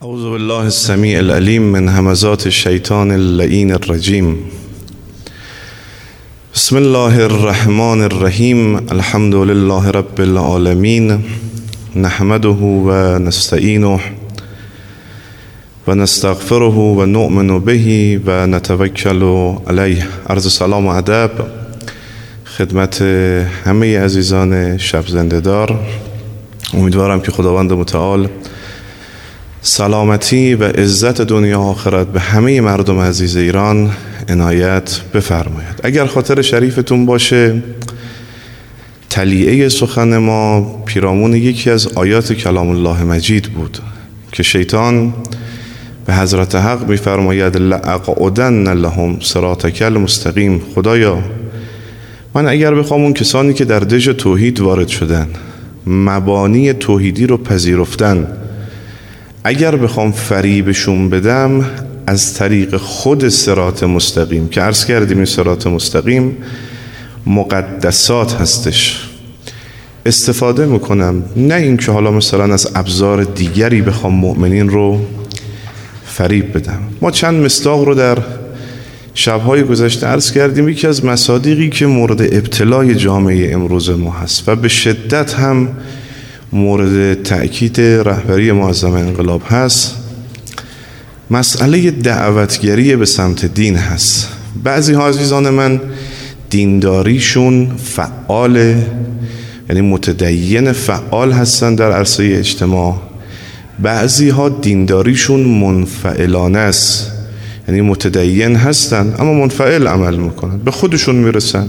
اعوذ بالله السمیع العلیم من همزات الشیطان اللعین الرجیم. بسم الله الرحمن الرحیم. الحمد لله رب العالمین، نحمده و نستعینه و نستغفره و نؤمن به و نتوکل علیه. عرض سلام و ادب خدمت همه عزیزان شب زنده دار. امیدوارم که خداوند متعال سلامتی و عزت دنیا و آخرت به همه مردم عزیز ایران عنایت بفرماید. اگر خاطر شریفتون باشه، تلیعه سخن ما پیرامون یکی از آیات کلام الله مجید بود که شیطان به حضرت حق میفرماید لأقعدن لهم صراطک المستقیم. خدایا من اگر بخوام اون کسانی که در دژ توحید وارد شدن، مبانی توحیدی رو پذیرفتن، اگر بخوام فریبشون بدم از طریق خود صراط مستقیم که عرض کردیم این صراط مستقیم مقدسات هستش، استفاده میکنم، نه این که حالا مثلا از ابزار دیگری بخوام مؤمنین رو فریب بدم. ما چند مصداق رو در شبهای گذشته عرض کردیم. یکی از مصادیقی که مورد ابتلای جامعه امروز ما هست و به شدت هم مورد تأکید رهبری معظم انقلاب هست، مسئله دعوتگری به سمت دین هست. بعضی ها عزیزان من دینداریشون فعاله، یعنی متدین فعال هستن در عرصه اجتماع. بعضی ها دینداریشون منفعلانه است، یعنی متدین هستن اما منفعل عمل میکنن، به خودشون میرسن،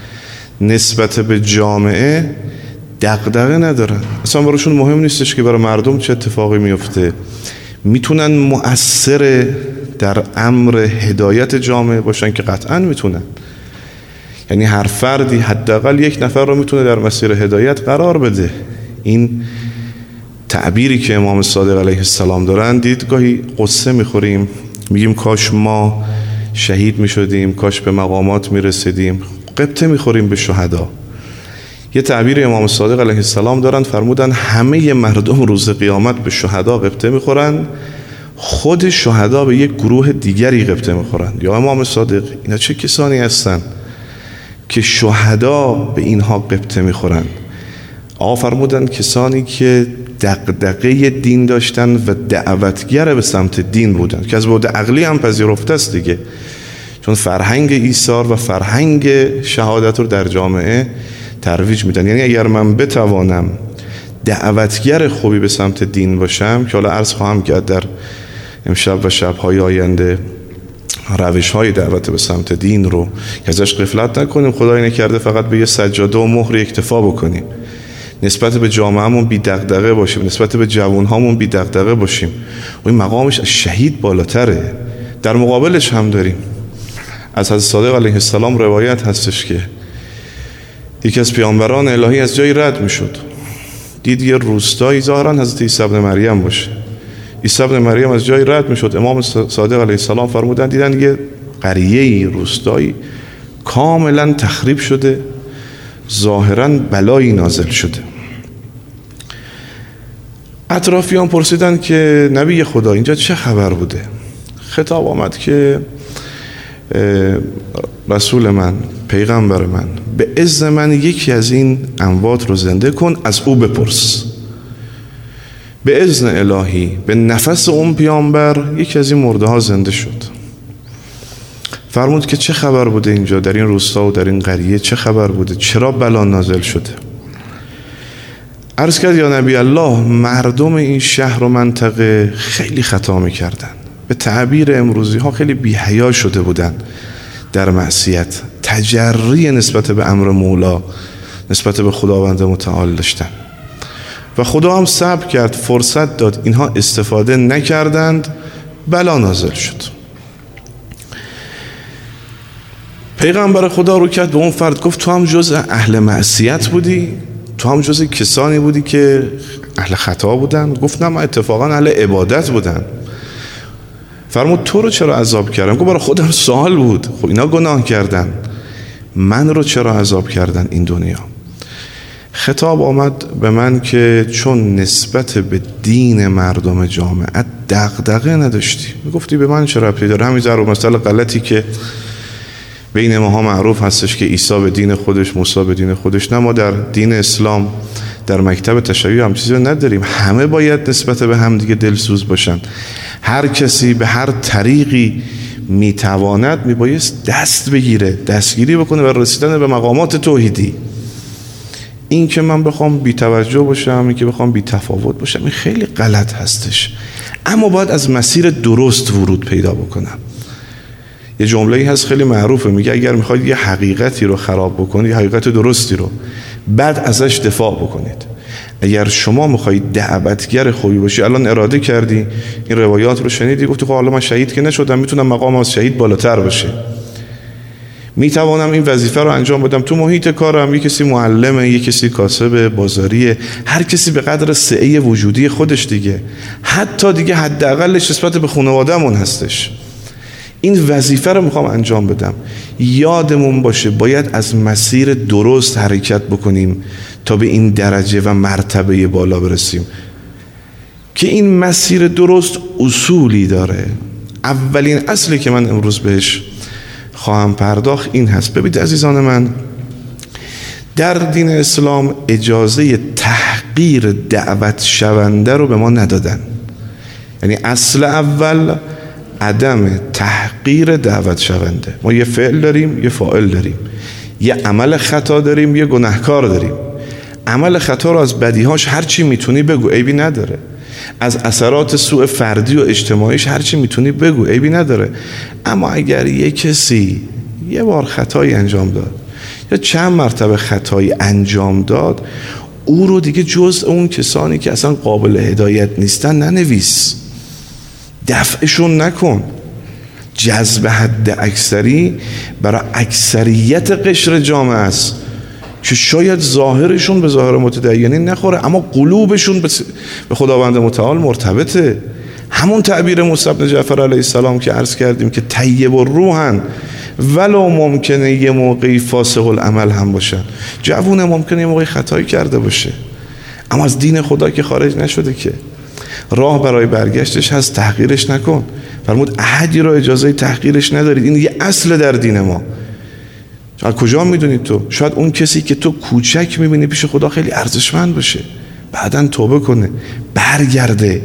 نسبت به جامعه دغدغه ندارن، اصلا براشون مهم نیستش که برای مردم چه اتفاقی میفته. میتونن مؤثر در امر هدایت جامعه باشن که قطعا میتونن، یعنی هر فردی حداقل یک نفر رو میتونه در مسیر هدایت قرار بده. این تعبیری که امام صادق علیه السلام دارن، دیدگاهی قصه میخوریم، میگیم کاش ما شهید میشدیم، کاش به مقامات میرسیدیم، غبطه میخوریم به شهدا. یه تعبیر امام صادق علیه السلام دارن، فرمودن همه مردم روز قیامت به شهدا غبطه میخورن، خود شهدا به یک گروه دیگری غبطه میخورن. یا امام صادق اینا چه کسانی هستن که شهدا به اینها غبطه میخورن؟ آقا فرمودن کسانی که دغدغه دین داشتن و دعوتگر به سمت دین بودن، که از بعد عقلی هم پذیرفته است دیگه، چون فرهنگ ایثار و فرهنگ شهادت رو در جامعه ترویج میدن. یعنی اگر من بتوانم دعوتگر خوبی به سمت دین باشم، که حالا عرض خواهم کرد در امشب و شب‌های آینده روش‌های دعوت به سمت دین رو که ازش غفلت نکنیم، خدای نکرده فقط به یه سجاده و مهر اکتفا بکنیم، نسبت به جامعه‌مون بی دغدغه باشیم، نسبت به جوان‌هامون بی دغدغه باشیم، و این مقامش از شهید بالاتره. در مقابلش هم داریم از حضرت صادق علیه السلام روایت هستش که یکی از پیامبران الهی از جایی رد میشد، دید یه روستایی، ظاهرا حضرت عیسی ابن مریم باشه، عیسی ابن مریم از جایی رد میشد. امام صادق علیه السلام فرمودن دیدن یه قریه‌ای، روستایی کاملا تخریب شده، ظاهرا بلایی نازل شده. اطرافیان پرسیدن که نبی خدا اینجا چه خبر بوده؟ خطاب آمد که رسول من، پیغمبر من، به اذن من یکی از این اموات رو زنده کن، از او بپرس. به اذن الهی به نفس اون پیامبر یکی از این مرده ها زنده شد. فرمود که چه خبر بوده اینجا در این روستا و در این قریه، چه خبر بوده، چرا بلا نازل شده؟ عرض کرد یا نبی الله، مردم این شهر و منطقه خیلی خطا میکردن، به تعبیر امروزی ها خیلی بی‌حیا شده بودن در معصیت، تجری نسبت به امر مولا، نسبت به خداوند متعال داشتن و خدا هم صبر کرد، فرصت داد، اینها استفاده نکردند، بلا نازل شد. پیغمبر خدا رو کرد به اون فرد، گفت تو هم جز اهل معصیت بودی؟ تو هم جز کسانی بودی که اهل خطا بودن؟ گفت نه، من اتفاقا اهل عبادت بودن. فرمود تو رو چرا عذاب کردم؟ گفت برای خودم سوال بود، خب اینا گناه کردن، من رو چرا عذاب کردن این دنیا؟ خطاب آمد به من که چون نسبت به دین مردم جامعه دغدغه نداشتی. گفتی به من چه ربطی داره؟ همین ضرب مثل غلطی که بین ماها معروف هستش که عیسی به دین خودش، موسی به دین خودش. نه، ما در دین اسلام در مکتب تشیع هم چیزی نداریم. همه باید نسبت به هم دیگه دلسوز باشن. هر کسی به هر طریقی میتواند میبایست دست بگیره، دستگیری بکنه و رسیدن به مقامات توحیدی. این که من بخوام بی توجه باشم، این که بخوام بی تفاوت باشم، این خیلی غلط هستش. اما باید از مسیر درست ورود پیدا بکنم. یه جمله‌ای هست خیلی معروفه، میگه اگر میخواید یه حقیقتی رو خراب بکنید، یه حقیقت درستی رو، بعد ازش دفاع بکنید. اگر شما میخواید دعوتگر خوبی باشی، الان اراده کردی، این روایات رو شنیدی، گفتی خب حالا من شهید که نشدم، میتونم مقام از شهید بالاتر باشه، میتوانم این وظیفه رو انجام بدم. تو محیط کارم یه کسی معلمه، یه کسی کاسب بازاریه، هر کسی به قدر سعه وجودی خودش دیگه، حتی دیگه حداقلش نسبت به خانواده‌مون هستش. این وظیفه رو میخوام انجام بدم. یادمون باشه باید از مسیر درست حرکت بکنیم تا به این درجه و مرتبه بالا برسیم که این مسیر درست اصولی داره. اولین اصلی که من امروز بهش خواهم پرداخت این هست. ببینید عزیزان من، در دین اسلام اجازه تحقیر دعوت شونده رو به ما ندادن. یعنی اصل اول عدم تحقیر دعوت شونده. ما یه فعل داریم، یه فاعل داریم، یه عمل خطا داریم، یه گناهکار داریم. عمل خطا رو از بدیهاش هر چی میتونی بگو، عیبی نداره. از اثرات سوء فردی و اجتماعیش هر چی میتونی بگو، عیبی نداره. اما اگر یه کسی یه بار خطایی انجام داد یا چند مرتبه خطایی انجام داد، او رو دیگه جزء اون کسانی که اصلا قابل هدایت نیستن ننویس، دفعشون نکن. جذب حد اکثری برای اکثریت قشر جامعه است که شاید ظاهرشون به ظاهر متدینین نخوره، اما قلوبشون به خداوند متعال مرتبطه. همون تعبیر موسی بن جعفر علیه السلام که عرض کردیم که طیب الروحن ولو ممکنه یه موقعی فاسق العمل هم باشن. جوونه ممکنه یه موقعی خطایی کرده باشه، اما از دین خدا که خارج نشده که. راه برای برگشتش هست، تحقیرش نکن. فرمود احدی را اجازه تحقیرش ندارید. این یه اصل در دین ما. از کجا میدونید تو؟ شاید اون کسی که تو کوچک میبینی پیش خدا خیلی ارزشمند باشه، بعدن توبه کنه، برگرده.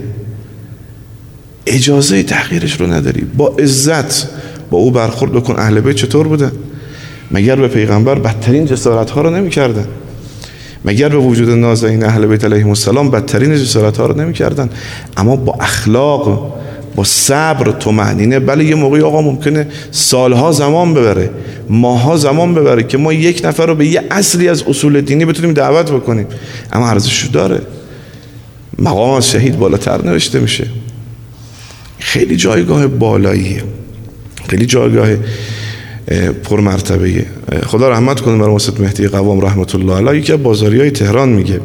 اجازه تحقیرش رو نداری. با عزت با او برخورد کن. اهل بیت چطور بودن؟ مگر به پیغمبر بدترین جسارت ها رو نمی کردن؟ مگر به وجود نازنین اهل بیت علیهم السلام بدترین جسارت ها رو نمی کردن؟ اما با اخلاق، با صبر، طمأنینه. بله یه موقعی آقا ممکنه سالها زمان ببره، ماها زمان ببره که ما یک نفر رو به یه اصلی از اصول دینی بتونیم دعوت بکنیم، اما ارزشش داره. مقام از شهید بالاتر نوشته میشه. خیلی جایگاه بالاییه، خیلی جایگاه پرمرتبه‌ایه. خدا رحمت کنه بر استاد مهدی قوام رحمت الله علیه که بازاریای تهران میگه،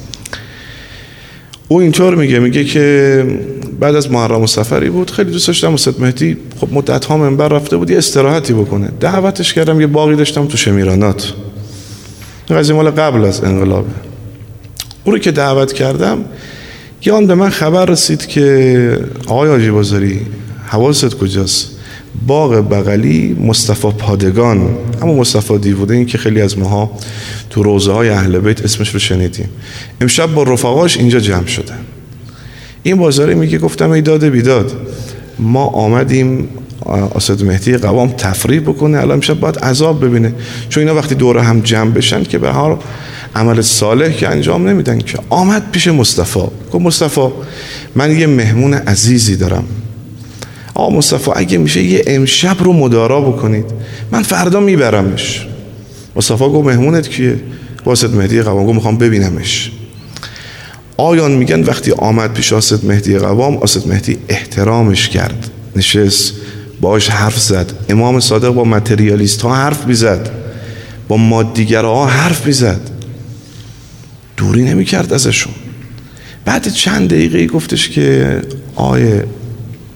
او اینطور میگه که بعد از محرم و سفری بود، خیلی دوست داشتم استاد مهدی خب مدت ها منبر رفته بود یه استراحتی بکنه، دعوتش کردم. یه باغی داشتم تو شمیرانات، قضیه مال قبل از انقلاب. او رو که دعوت کردم، یه آن به من خبر رسید که آقای حاجی بازاری حواست کجاست؟ باغ بغلی مصطفی پادگان، اما مصطفی دیوده، این که خیلی از ماها تو روضه های اهل بیت اسمش رو شنیدیم، امشب با رفقاش اینجا جمع شدن. این بازاری میگه گفتم ای داد بیداد، ما آمدیم استاد مهدی قوام تفریح بکنه، الان امشب باید عذاب ببینه، چون اینا وقتی دوره هم جمع بشن که به هر عمل صالح که انجام نمیدن که. آمد پیش مصطفی، گفت مصطفی من یه مهمون عزیزی دارم، آقا مصطفی اگه میشه یه امشب رو مدارا بکنید، من فردا میبرمش. مصطفی گفت مهمونت کیه؟ استاد مهدی قوام. گفت میخوام ببینمش. آیان میگن وقتی آمد پیش استاد مهدی قوام، استاد مهدی احترامش کرد، نشست باش حرف زد. امام صادق با متریالیست ها حرف میزد، با مادیگرها حرف میزد، دوری نمیکرد ازشون. بعد چند دقیقه گفتش که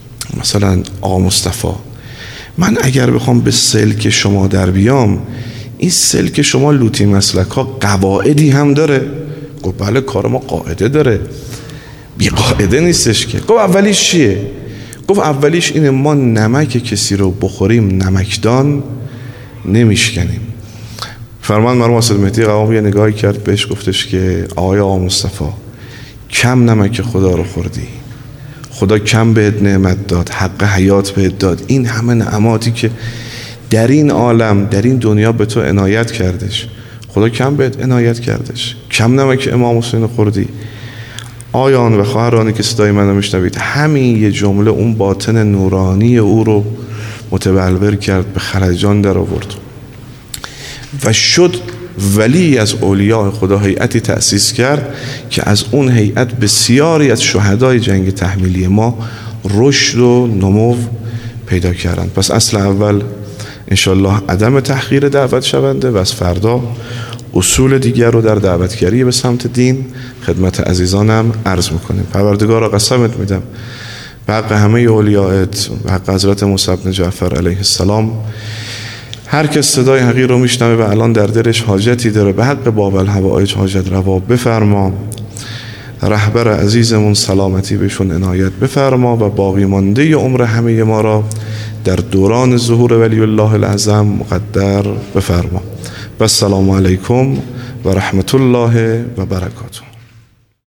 مثلا آقا مصطفی، من اگر بخوام به سلک شما در بیام این سلک شما لوطی مسلک ها قواعدی هم داره؟ گفت بله کار ما قاعده داره، بی قاعده نیستش که. گفت اولیش چیه؟ گفت اولیش اینه ما نمک کسی رو بخوریم نمکدان نمیشکنیم. فرمان مرحوم اسد مهدی قوام یه نگاهی کرد بهش گفتش که آقا مصطفی کم نمک خدا رو خوردی، خدا کم بهت نعمت داد، حق حیات بهت داد، این همه نعماتی که در این عالم در این دنیا به تو عنایت کردش، خدا کم بهت عنایت کردش، کم نمک امام حسین خوردی. آیان و خواهرانی که صدای منو میشنوید، همین یه جمله اون باطن نورانی او رو متبلور کرد، به خلجان در آورد و شد ولی از اولیاء خدا. هیئتی تأسیس کرد که از اون هیئت بسیاری از شهدای جنگ تحمیلی ما رشد و نمو پیدا کردند. پس اصل اول انشالله عدم تحقیر دعوت شونده و از فردا اصول دیگر رو در دعوتگری به سمت دین خدمت عزیزانم عرض میکنیم. پروردگارا قسمت میدم به حق همه اولیاءت، به حق حضرت موسی بن جعفر علیه السلام، هر کس صدای حقیر رو میشنوه و الان در دلش حاجتی داره، به حق باب الحوائج حاجت روا بفرما. رهبر عزیزمون سلامتی بهشون عنایت بفرما و باقی مانده عمر همه ما را در دوران ظهور ولی الله الاعظم مقدر بفرما. و السلام علیکم و رحمت الله و برکاته.